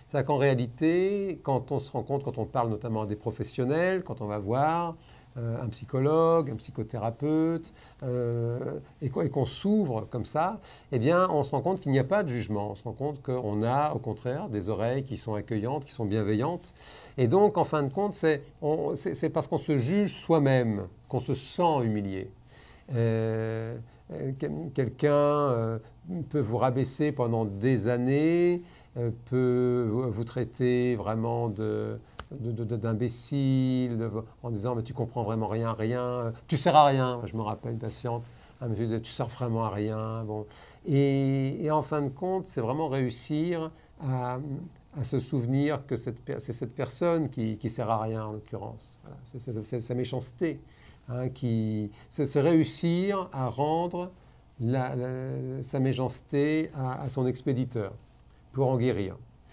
C'est-à-dire qu'en réalité, quand on se rend compte, quand on parle notamment à des professionnels, quand on va voir euh, un psychologue, un psychothérapeute, euh, et qu'on s'ouvre comme ça, eh bien, on se rend compte qu'il n'y a pas de jugement. On se rend compte qu'on a, au contraire, des oreilles qui sont accueillantes, qui sont bienveillantes. Et donc, en fin de compte, c'est parce qu'on se juge soi-même qu'on se sent humilié. Euh, Quelqu'un euh, peut vous rabaisser pendant des années, euh, peut vous traiter vraiment de, de, de, d'imbécile, en disant mais tu comprends vraiment rien, rien, tu sers à rien. Je me rappelle une patiente, ah, mais je disais, tu sers vraiment à rien. Bon. Et, et en fin de compte, c'est vraiment réussir à, à se souvenir que c'est cette personne qui, qui sert à rien en l'occurrence. Voilà. C'est sa méchanceté. Hein, qui, c'est réussir à rendre la, la, sa méchanceté à, à son expéditeur pour en guérir.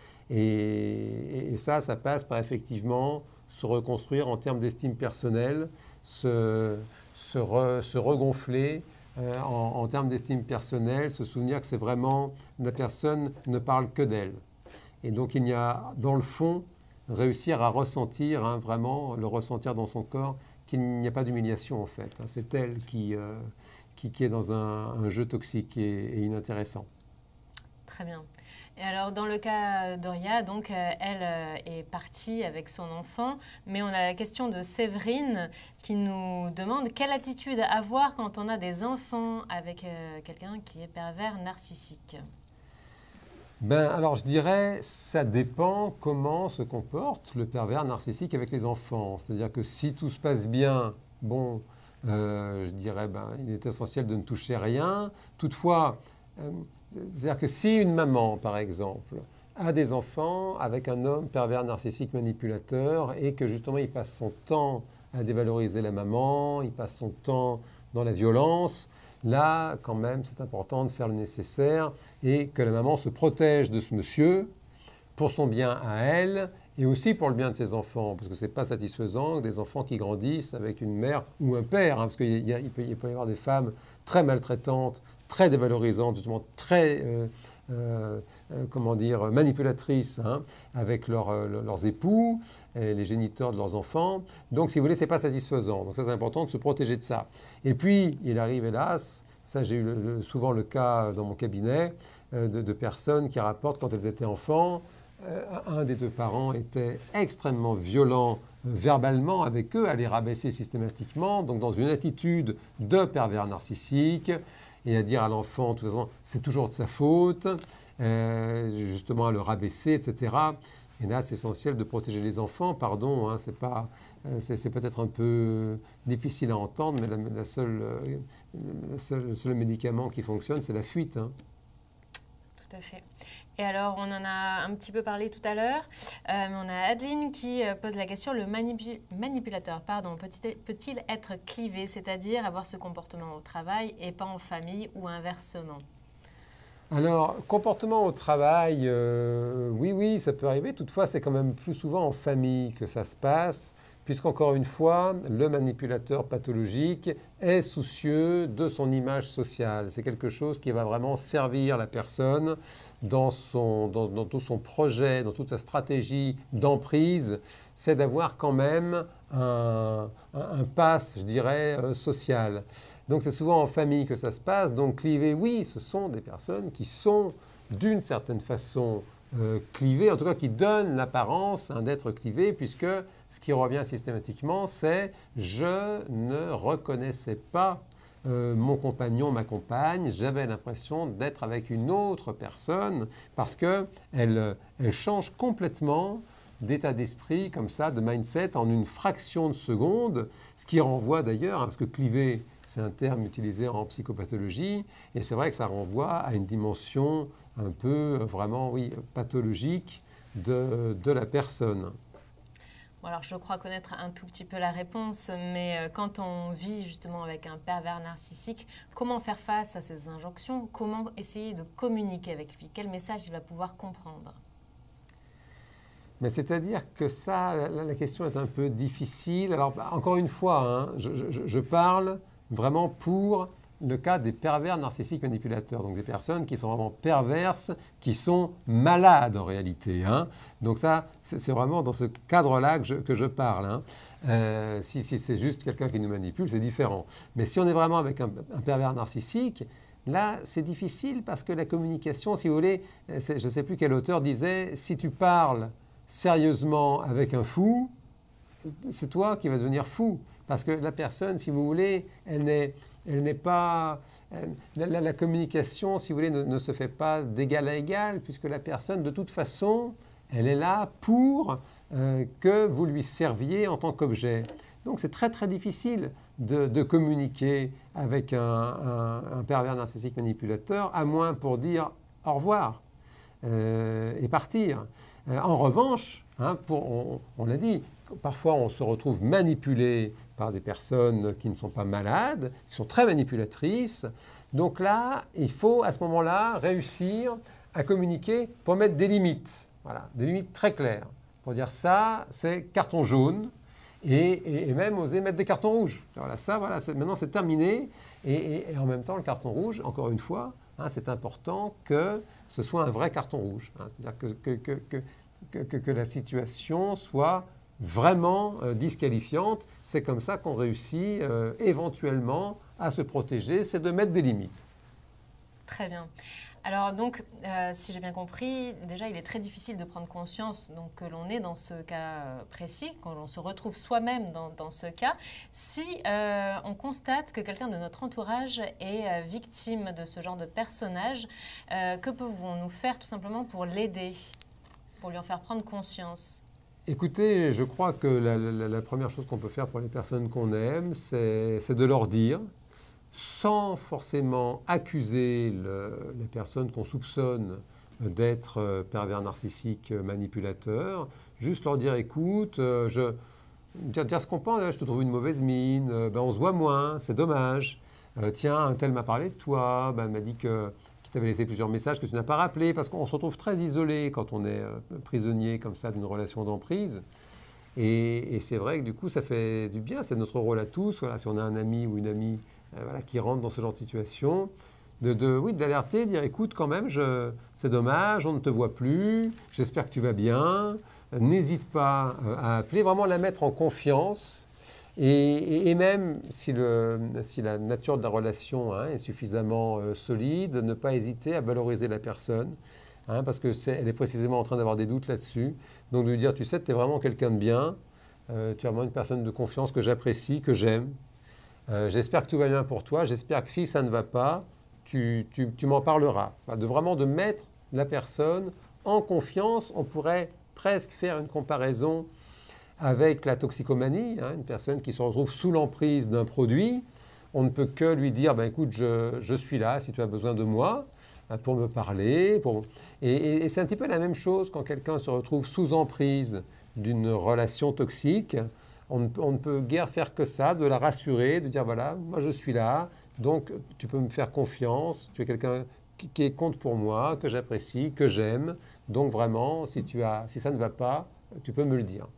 Et, et ça, ça passe par effectivement se reconstruire en termes d'estime personnelle, se, se, re, se regonfler euh, en, en termes d'estime personnelle, se souvenir que c'est vraiment, la personne ne parle que d'elle. Et donc il y a, dans le fond, réussir à ressentir, hein, vraiment le ressentir dans son corps, qu'il n'y a pas d'humiliation en fait. C'est elle qui, euh, qui, qui est dans un, un jeu toxique et, et inintéressant. Très bien. Et alors dans le cas d'Oria, donc euh, elle euh, est partie avec son enfant, mais on a la question de Séverine qui nous demande quelle attitude avoir quand on a des enfants avec euh, quelqu'un qui est pervers narcissique. Ben, alors je dirais, ça dépend comment se comporte le pervers narcissique avec les enfants. C'est-à-dire que si tout se passe bien, bon, euh, je dirais, ben, il est essentiel de ne toucher rien. Toutefois, euh, c'est-à-dire que si une maman, par exemple, a des enfants avec un homme pervers narcissique manipulateur et que justement il passe son temps à dévaloriser la maman, il passe son temps dans la violence, là, quand même, c'est important de faire le nécessaire et que la maman se protège de ce monsieur pour son bien à elle et aussi pour le bien de ses enfants. Parce que ce n'est pas satisfaisant que des enfants qui grandissent avec une mère ou un père, hein, parce qu'il y a, il peut, il peut y avoir des femmes très maltraitantes, très dévalorisantes, justement très, euh, euh, comment dire, manipulatrices hein, avec leur, euh, leurs époux, et les géniteurs de leurs enfants. Donc, si vous voulez, ce n'est pas satisfaisant. Donc, ça, c'est important de se protéger de ça. Et puis, il arrive, hélas, ça, j'ai eu le, le, souvent le cas dans mon cabinet, euh, de, de personnes qui rapportent quand elles étaient enfants, euh, un des deux parents était extrêmement violent euh, verbalement avec eux, à les rabaisser systématiquement, donc dans une attitude de pervers narcissique, et à dire à l'enfant, de toute façon, c'est toujours de sa faute, euh, justement à le rabaisser, et cetera. Et là, c'est essentiel de protéger les enfants. Pardon, hein, c'est pas, euh, c'est peut-être un peu difficile à entendre, mais la, la seule, euh, la seule, le seul médicament qui fonctionne, c'est la fuite. Hein. Tout à fait. Et alors, on en a un petit peu parlé tout à l'heure, euh, mais on a Adeline qui euh, pose la question, le manipu manipulateur pardon, peut-il peut-il être clivé, c'est-à-dire avoir ce comportement au travail et pas en famille ou inversement? Alors, comportement au travail, euh, oui, oui, ça peut arriver. Toutefois, c'est quand même plus souvent en famille que ça se passe, puisqu'encore une fois, le manipulateur pathologique est soucieux de son image sociale. C'est quelque chose qui va vraiment servir la personne dans, son, dans, dans tout son projet, dans toute sa stratégie d'emprise, c'est d'avoir quand même un, un, un pass, je dirais, euh, social. Donc c'est souvent en famille que ça se passe. Donc clivé, oui, ce sont des personnes qui sont d'une certaine façon euh, clivées, en tout cas qui donnent l'apparence hein, d'être clivées, puisque ce qui revient systématiquement, c'est « je ne reconnaissais pas euh, mon compagnon, ma compagne, j'avais l'impression d'être avec une autre personne parce qu'elle elle change complètement d'état d'esprit comme ça, de mindset en une fraction de seconde, ce qui renvoie d'ailleurs, hein, parce que cliver, c'est un terme utilisé en psychopathologie, et c'est vrai que ça renvoie à une dimension un peu vraiment, oui, pathologique de, de la personne. Alors, je crois connaître un tout petit peu la réponse, mais quand on vit justement avec un pervers narcissique, comment faire face à ces injonctions? Comment essayer de communiquer avec lui? Quel message il va pouvoir comprendre? Mais c'est-à-dire que ça, la, la question est un peu difficile. Alors, encore une fois, hein, je, je, je parle vraiment pour le cas des pervers narcissiques manipulateurs, donc des personnes qui sont vraiment perverses, qui sont malades en réalité. Hein. Donc ça, c'est vraiment dans ce cadre-là que je, que je parle. Hein. Euh, si si c'est juste quelqu'un qui nous manipule, c'est différent. Mais si on est vraiment avec un, un pervers narcissique, là, c'est difficile parce que la communication, si vous voulez, je ne sais plus quel auteur disait, si tu parles sérieusement avec un fou, c'est toi qui vas devenir fou. Parce que la personne, si vous voulez, elle n'est, elle n'est pas... La, la, la communication, si vous voulez, ne, ne se fait pas d'égal à égal, puisque la personne, de toute façon, elle est là pour euh, que vous lui serviez en tant qu'objet. Donc c'est très très difficile de, de communiquer avec un, un, un pervers narcissique manipulateur, à moins pour dire au revoir euh, et partir. Euh, en revanche, hein, pour, on, on l'a dit, parfois on se retrouve manipulé par des personnes qui ne sont pas malades, qui sont très manipulatrices. Donc là, il faut à ce moment-là réussir à communiquer pour mettre des limites. Voilà, des limites très claires. Pour dire ça, c'est carton jaune. Et, et, et même oser mettre des cartons rouges. Voilà, ça, voilà, maintenant c'est terminé. Et, et, et en même temps, le carton rouge, encore une fois, hein, c'est important que ce soit un vrai carton rouge. Hein, c'est-à-dire que, que, que, que, que, que la situation soit vraiment euh, disqualifiante. C'est comme ça qu'on réussit euh, éventuellement à se protéger, c'est de mettre des limites. Très bien. Alors donc, euh, si j'ai bien compris, déjà il est très difficile de prendre conscience donc, que l'on est dans ce cas précis, quand on se retrouve soi-même dans, dans ce cas, si euh, on constate que quelqu'un de notre entourage est euh, victime de ce genre de personnage, euh, que pouvons-nous faire tout simplement pour l'aider, pour lui en faire prendre conscience ? Écoutez, je crois que la, la, la première chose qu'on peut faire pour les personnes qu'on aime, c'est de leur dire, sans forcément accuser le, les personnes qu'on soupçonne d'être pervers narcissiques manipulateurs, juste leur dire, écoute, euh, je, dire, dire ce qu'on pense, je te trouve une mauvaise mine, euh, ben on se voit moins, c'est dommage. Euh, tiens, un tel m'a parlé de toi, ben, m'a dit que, qu'il t'avait laissé plusieurs messages que tu n'as pas rappelés, parce qu'on se retrouve très isolé quand on est euh, prisonnier comme ça d'une relation d'emprise. Et, et c'est vrai que du coup, ça fait du bien, c'est notre rôle à tous, voilà, si on a un ami ou une amie Euh, voilà, qui rentrent dans ce genre de situation, de, de, oui, de l'alerter, de dire écoute quand même, je, c'est dommage, on ne te voit plus, j'espère que tu vas bien, euh, n'hésite pas euh, à appeler, vraiment la mettre en confiance et, et, et même si, le, si la nature de la relation hein, est suffisamment euh, solide, ne pas hésiter à valoriser la personne, hein, parce qu'elle est, est précisément en train d'avoir des doutes là-dessus, donc de lui dire tu sais, tu es vraiment quelqu'un de bien, euh, tu es vraiment une personne de confiance que j'apprécie, que j'aime. Euh, j'espère que tout va bien pour toi, j'espère que si ça ne va pas, tu, tu, tu m'en parleras. Enfin, de vraiment de mettre la personne en confiance, on pourrait presque faire une comparaison avec la toxicomanie, hein, une personne qui se retrouve sous l'emprise d'un produit, on ne peut que lui dire, ben, écoute, je, je suis là si tu as besoin de moi, pour me parler. Pour... Et, et, et c'est un petit peu la même chose quand quelqu'un se retrouve sous emprise d'une relation toxique. On ne, on ne peut guère faire que ça, de la rassurer, de dire voilà, moi je suis là, donc tu peux me faire confiance, tu es quelqu'un qui, qui compte pour moi, que j'apprécie, que j'aime, donc vraiment, si, tu as, si ça ne va pas, tu peux me le dire.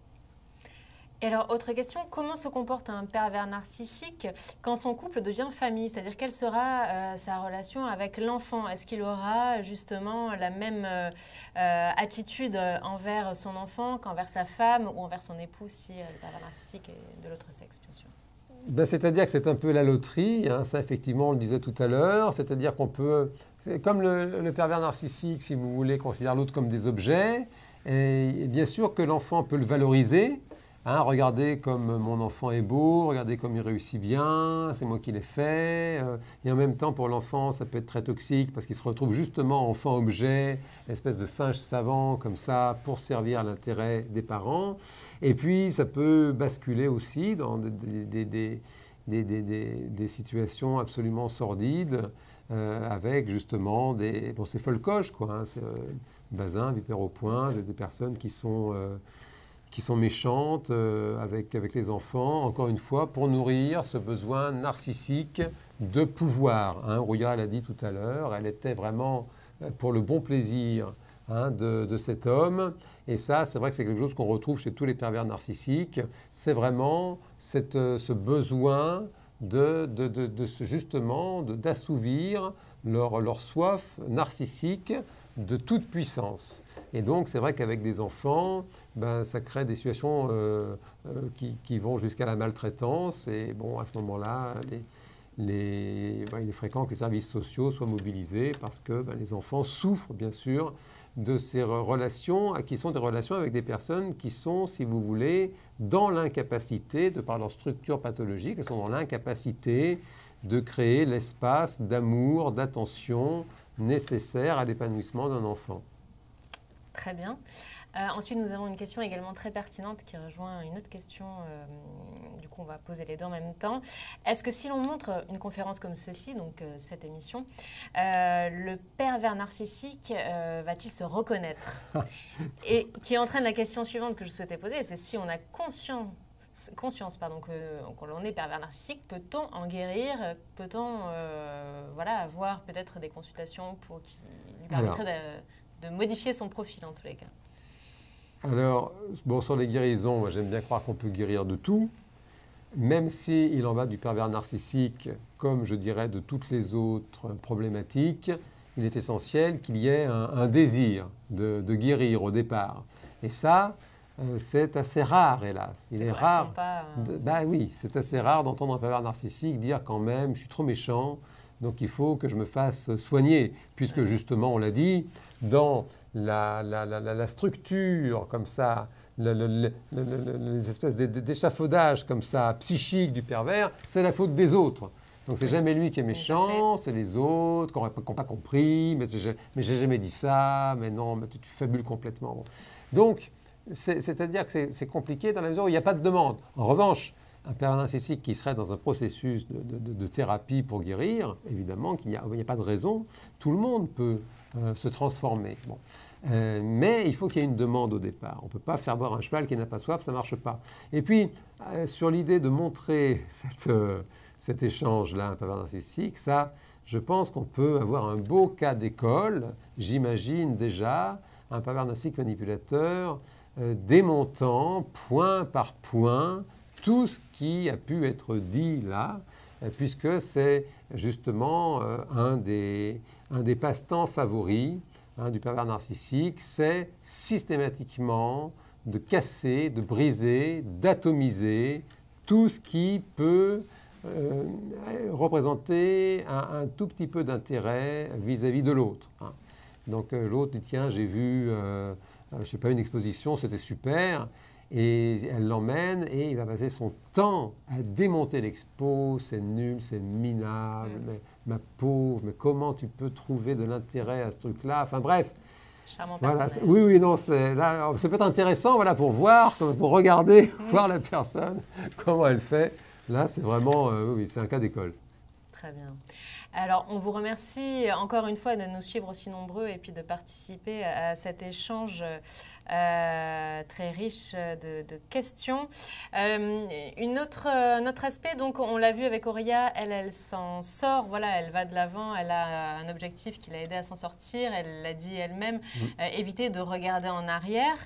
Et alors, autre question, comment se comporte un pervers narcissique quand son couple devient famille? C'est-à-dire, quelle sera euh, sa relation avec l'enfant? Est-ce qu'il aura justement la même euh, attitude envers son enfant qu'envers sa femme ou envers son époux si euh, le pervers narcissique est de l'autre sexe, bien sûr? Ben, c'est-à-dire que c'est un peu la loterie, hein, ça effectivement on le disait tout à l'heure, c'est-à-dire qu'on peut, c'est comme le, le pervers narcissique, si vous voulez, considère l'autre comme des objets, et, et bien sûr que l'enfant peut le valoriser. Hein, regardez comme mon enfant est beau, regardez comme il réussit bien, c'est moi qui l'ai fait. Euh, et en même temps, pour l'enfant, ça peut être très toxique parce qu'il se retrouve justement enfant-objet, espèce de singe savant comme ça pour servir l'intérêt des parents. Et puis, ça peut basculer aussi dans des, des, des, des, des, des, des situations absolument sordides euh, avec justement des... Bon, c'est folcoche, quoi. Hein, c'est euh, Bazin, Vipère au point, des, des personnes qui sont... Euh, qui sont méchantes euh, avec, avec les enfants, encore une fois, pour nourrir ce besoin narcissique de pouvoir. Hein. Rouya l'a dit tout à l'heure, elle était vraiment pour le bon plaisir hein, de, de cet homme. Et ça, c'est vrai que c'est quelque chose qu'on retrouve chez tous les pervers narcissiques. C'est vraiment cette, ce besoin de, de, de, de justement d'assouvir leur, leur soif narcissique de toute puissance. Et donc, c'est vrai qu'avec des enfants, ben, ça crée des situations euh, euh, qui, qui vont jusqu'à la maltraitance. Et bon, à ce moment-là, les, les, ben, il est fréquent que les services sociaux soient mobilisés parce que ben, les enfants souffrent, bien sûr, de ces relations qui sont des relations avec des personnes qui sont, si vous voulez, dans l'incapacité, de par leur structure pathologique, elles sont dans l'incapacité de créer l'espace d'amour, d'attention nécessaire à l'épanouissement d'un enfant. Très bien. Euh, ensuite, nous avons une question également très pertinente qui rejoint une autre question. Euh, du coup, on va poser les deux en même temps. Est-ce que si l'on montre une conférence comme celle-ci, donc euh, cette émission, euh, le pervers narcissique euh, va-t-il se reconnaître? Et qui entraîne la question suivante que je souhaitais poser, c'est si on a conscience conscience pardon, que, que l'on est pervers narcissique, peut-on en guérir? Peut-on euh, voilà, avoir peut-être des consultations pour qui lui permettraient de, de modifier son profil en tous les cas? Alors, bon, sur les guérisons, moi, j'aime bien croire qu'on peut guérir de tout, même s'il en va du pervers narcissique, comme je dirais de toutes les autres problématiques, il est essentiel qu'il y ait un, un désir de, de guérir au départ. Et ça, Euh, c'est assez rare, hélas. Il est rare. Pas, euh... de, bah oui, c'est assez rare d'entendre un pervers narcissique dire quand même, je suis trop méchant, donc il faut que je me fasse soigner, puisque justement, on l'a dit, dans la, la, la, la structure comme ça, le, le, le, le, les espèces d'échafaudage comme ça psychique du pervers, c'est la faute des autres. Donc c'est jamais lui qui est méchant, c'est les autres qui n'ont pas compris, mais j'ai jamais dit ça, mais non, mais tu, tu fabules complètement. Bon. Donc, c'est-à-dire que c'est compliqué dans la mesure où il n'y a pas de demande. En revanche, un pervers narcissique qui serait dans un processus de, de, de thérapie pour guérir, évidemment qu'il n'y a, a pas de raison, tout le monde peut euh, se transformer. Bon. Euh, mais il faut qu'il y ait une demande au départ. On ne peut pas faire boire un cheval qui n'a pas soif, ça ne marche pas. Et puis, euh, sur l'idée de montrer cette, euh, cet échange-là, un pervers narcissique, ça, je pense qu'on peut avoir un beau cas d'école. J'imagine déjà un pervers narcissique manipulateur Euh, démontant point par point tout ce qui a pu être dit là, euh, puisque c'est justement euh, un des, un des passe-temps favoris hein, du pervers narcissique, c'est systématiquement de casser, de briser, d'atomiser tout ce qui peut euh, représenter un, un tout petit peu d'intérêt vis-à-vis de l'autre. Hein. Donc euh, l'autre dit, tiens, j'ai vu... Euh, Euh, je ne sais pas, une exposition, c'était super, et elle l'emmène et il va passer son temps à démonter l'expo, c'est nul, c'est minable, mmh. mais ma pauvre, mais comment tu peux trouver de l'intérêt à ce truc-là? Enfin bref. Charmant voilà, personnel. Oui, oui, non, là, ça peut être intéressant voilà, pour voir, pour regarder, mmh. voir la personne, comment elle fait. Là, c'est vraiment, euh, oui, c'est un cas d'école. Très bien. Alors, on vous remercie encore une fois de nous suivre aussi nombreux et puis de participer à cet échange euh, très riche de, de questions. Euh, une autre, un autre aspect, donc on l'a vu avec Auria, elle, elle s'en sort, voilà, elle va de l'avant, elle a un objectif qui l'a aidé à s'en sortir, elle l'a dit elle-même, mmh. euh, éviter de regarder en arrière.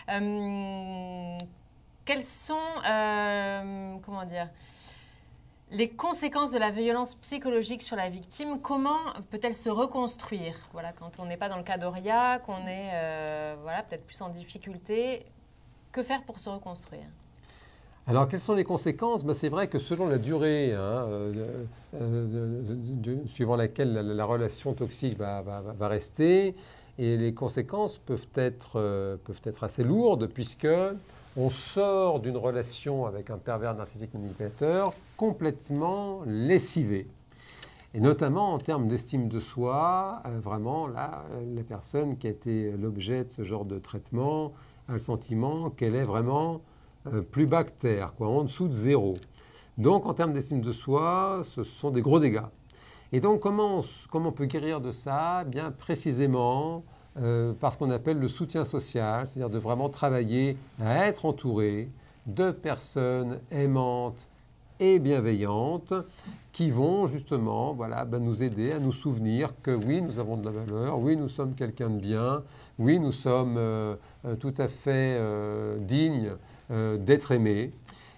Euh, quelles sont, euh, comment dire, les conséquences de la violence psychologique sur la victime, comment peut-elle se reconstruire? Voilà, quand on n'est pas dans le cas d'Auria, qu'on est euh, voilà, peut-être plus en difficulté, que faire pour se reconstruire? Alors, quelles sont les conséquences? Ben, c'est vrai que selon la durée, hein, euh, euh, de, de, de, suivant laquelle la, la relation toxique va, va, va rester, et les conséquences peuvent être, euh, peuvent être assez lourdes, puisque on sort d'une relation avec un pervers narcissique manipulateur complètement lessivé. Et notamment en termes d'estime de soi, euh, vraiment, là, la personne qui a été l'objet de ce genre de traitement a le sentiment qu'elle est vraiment euh, plus bas que terre, quoi, en dessous de zéro. Donc, en termes d'estime de soi, ce sont des gros dégâts. Et donc, comment on, comment on peut guérir de ça? Bien précisément, Euh, par ce qu'on appelle le soutien social, c'est-à-dire de vraiment travailler à être entouré de personnes aimantes et bienveillantes qui vont justement voilà, ben nous aider à nous souvenir que oui, nous avons de la valeur, oui, nous sommes quelqu'un de bien, oui, nous sommes euh, euh, tout à fait euh, dignes euh, d'être aimés.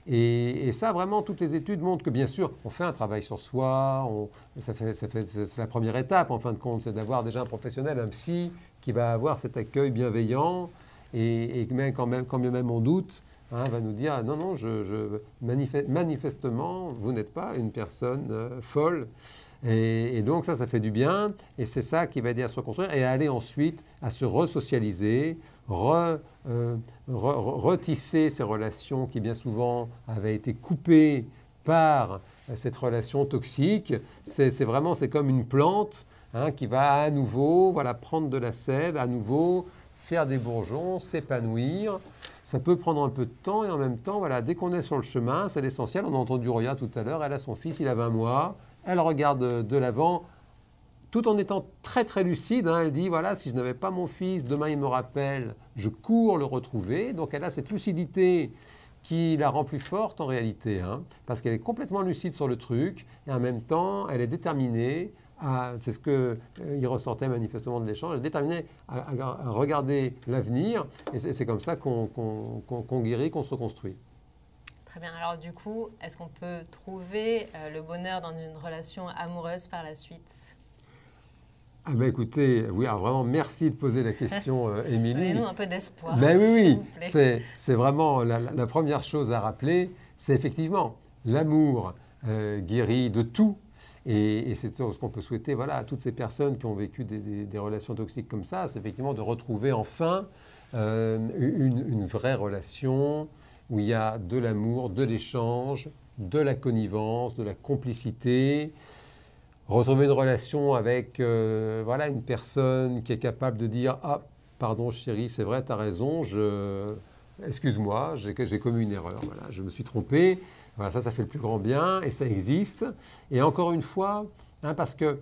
Et, et ça, vraiment, toutes les études montrent que, bien sûr, on fait un travail sur soi, on, ça fait, ça fait, c'est la première étape, en fin de compte, c'est d'avoir déjà un professionnel, un psy, qui va avoir cet accueil bienveillant, et, et même, quand, même, quand bien même on doute, hein, va nous dire, non, non, je, je, manifeste, manifestement, vous n'êtes pas une personne euh, folle. Et, et donc ça, ça fait du bien, et c'est ça qui va aider à se reconstruire, et à aller ensuite à se resocialiser, re, euh, re, retisser ces relations qui bien souvent avaient été coupées par cette relation toxique. C'est vraiment, c'est comme une plante hein, qui va à nouveau voilà, prendre de la sève, à nouveau faire des bourgeons, s'épanouir. Ça peut prendre un peu de temps, et en même temps, voilà, dès qu'on est sur le chemin, c'est l'essentiel. On a entendu Roya tout à l'heure, elle a son fils, il a vingt mois, elle regarde de l'avant, tout en étant très très lucide, hein, elle dit, voilà, si je n'avais pas mon fils, demain il me rappelle, je cours le retrouver. Donc elle a cette lucidité qui la rend plus forte en réalité, hein, parce qu'elle est complètement lucide sur le truc, et en même temps, elle est déterminée, c'est ce qu'il euh, ressortait manifestement de l'échange, elle est déterminée à, à, à regarder l'avenir, et c'est comme ça qu'on qu'on, qu'on, qu'on guérit, qu'on se reconstruit. Très bien. Alors du coup, est-ce qu'on peut trouver euh, le bonheur dans une relation amoureuse par la suite ? Ah ben écoutez, oui, alors vraiment merci de poser la question, euh, Émilie. Donnez-nous un peu d'espoir. Ben oui, oui, c'est vraiment la, la première chose à rappeler, c'est effectivement l'amour euh, guérit de tout. Et, et c'est ce qu'on peut souhaiter voilà, à toutes ces personnes qui ont vécu des, des, des relations toxiques comme ça, c'est effectivement de retrouver enfin euh, une, une vraie relation où il y a de l'amour, de l'échange, de la connivence, de la complicité. Retrouver une relation avec euh, voilà, une personne qui est capable de dire « Ah, pardon chérie, c'est vrai, tu as raison, je... excuse-moi, j'ai commis une erreur, voilà, je me suis trompé. » Voilà, ça, ça fait le plus grand bien et ça existe. Et encore une fois, hein, parce que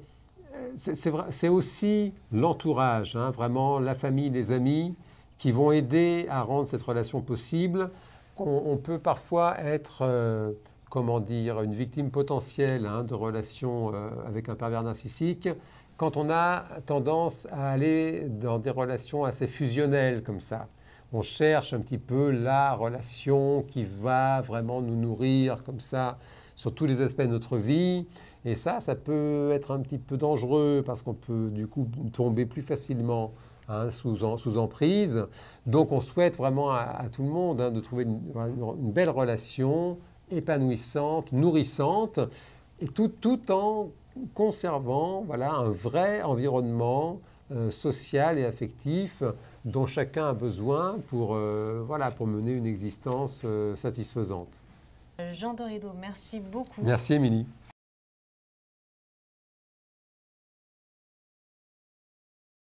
c'est aussi l'entourage, hein, vraiment la famille, les amis, qui vont aider à rendre cette relation possible. On, on peut parfois être... Euh, comment dire, une victime potentielle hein, de relations euh, avec un pervers narcissique, quand on a tendance à aller dans des relations assez fusionnelles comme ça. On cherche un petit peu la relation qui va vraiment nous nourrir comme ça sur tous les aspects de notre vie. Et ça, ça peut être un petit peu dangereux parce qu'on peut du coup tomber plus facilement hein, sous, en, sous emprise. Donc on souhaite vraiment à, à tout le monde hein, de trouver une, une belle relation épanouissante, nourrissante, et tout, tout en conservant voilà, un vrai environnement euh, social et affectif dont chacun a besoin pour, euh, voilà, pour mener une existence euh, satisfaisante. Jean Dorido, merci beaucoup. Merci Émilie.